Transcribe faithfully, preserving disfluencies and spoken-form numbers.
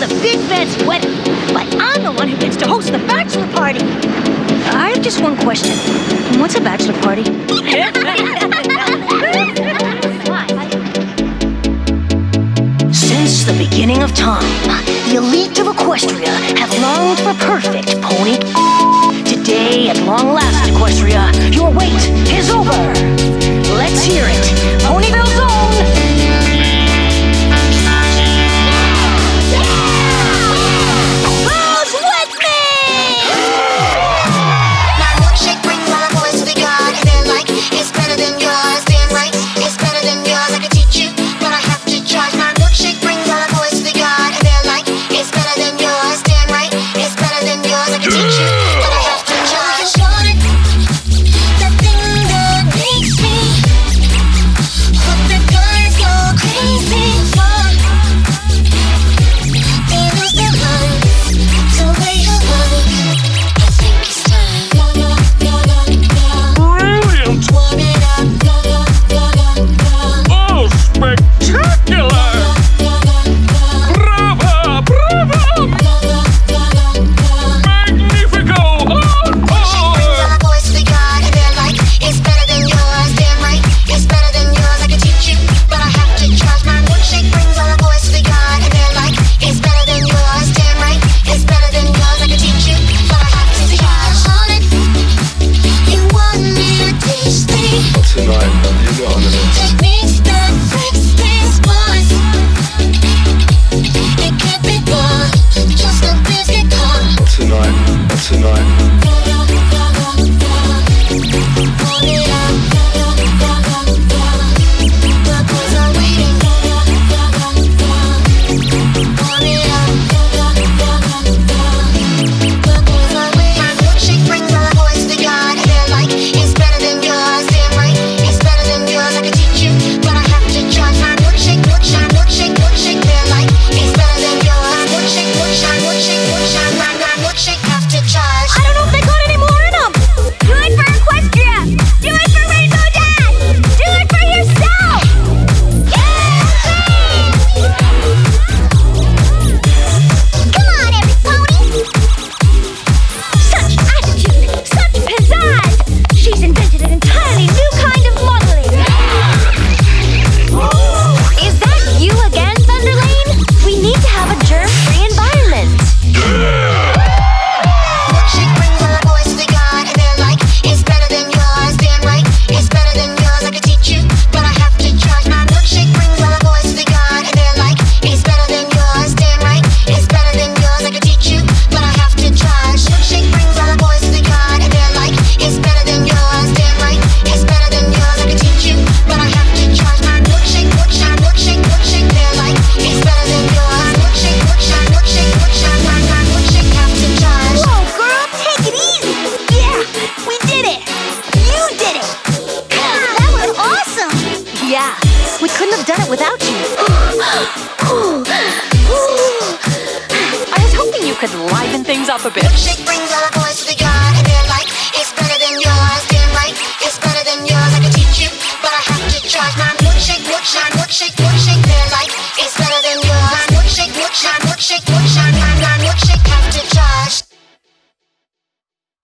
the big fancy wedding, but I'm the one who gets to host the bachelor party. I have just one question. What's a bachelor party? Since the beginning of time, the elite of Equestria have longed for perfect pony. Today, at long last, Equestria, your wait is over. Let's hear it. Ponyville's own. Who's with me? My milkshake brings all the boys to the yard, and they're like, it's better than yours. Damn right, it's better than yours. I can teach you, but I have to charge. My milkshake brings all the boys to the yard, and they're like, it's better than yours. Damn right, it's better than yours. I can teach you, but I have to charge. The thing that makes me hope the guys go crazy for. They lose their minds the way you want. I think it's time. Brilliant! Warm it up. Oh, spectacular! Brava! Brava! Magnifico! Oh, Milkshake brings all oh! the boys to the yard, and they're like, it's better than yours. Damn right, it's better than yours. I can teach you, but I have to charge. My milkshake brings all the boys to the yard, and they're like, it's better than yours. Damn right, it's better than yours. I can teach you, but I have to charge. On it, you want me to teach me Tonight, you got on it. techniques that fix these boys. It can't be done, just the biz get caught. Tonight, tonight. Warm it up. The boys are waiting. Warm it up. The boys are waiting. My milkshake brings all the boys to the yard, and they're like, it's better than yours. Damn right, it's better than yours. I can teach you, but I have to charge. My milkshake, milkshake, milkshake, milkshake. They're like, it's better than yours. Milkshake, milkshake, milkshake, milkshake. My my milkshake have to charge. I don't know if they got any more in them. Do it for Equestria! Do it for Rainbow Dash! Do it for yourself! Come on, every pony! Such attitude, such pizzazz. She's invented an entirely new kind of modeling. Is that you again, Thunderlane? We need to have a germ-free environment. Milkshake brings all the boys to the yard, and they're like, it's better than yours. Damn right, it's better than yours. I can teach you, but I have to charge. My milkshake brings all the boys to the yard, and they're like, it's better than yours. Damn right, it's better than yours. I can teach you, but I have to charge. Milkshake brings all the boys to the yard, and they're like, it's better than yours. Damn right, it's better than yours. I can teach you, but I have to charge. My milkshake, milkshake, milkshake, milkshake. They're like, it's better than yours. Milkshake, milkshake, milkshake, milkshake. My my milkshake have to charge. Whoa, girl, take it easy! Yeah, we did it! You did it! That was awesome! Yeah, we couldn't have done it without you. I was hoping you could liven things up a bit. Milkshake brings all the